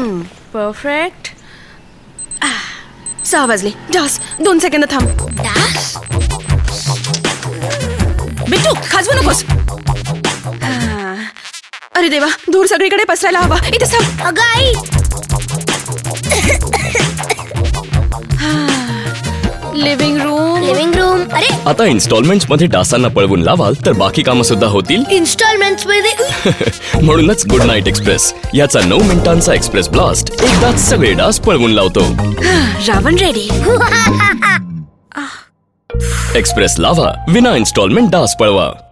Perfect. 6 वाजले. डास 2 second थांब. डास? बिट्टू खाजवू नकोस. अरे देवा, धूर सगळीकडे पसरायला हवा. इथे थांब. अगं आई, लिव्हिंग रूम. अरे आता इन्स्टॉलमेंट्स मध्ये डासांना पळवून लावाल तर बाकी कामं सुद्धा होतील. इन्स्टॉलमेंट्स मध्ये म्हणूनच गुड नाईट एक्सप्रेस याचा 9 मिनिटांचा एक्सप्रेस ब्लास्ट एकदाच सगळे डास पळवून लावतो. रावण रेडी. एक्सप्रेस लावा, विना इन्स्टॉलमेंट डास पळवा.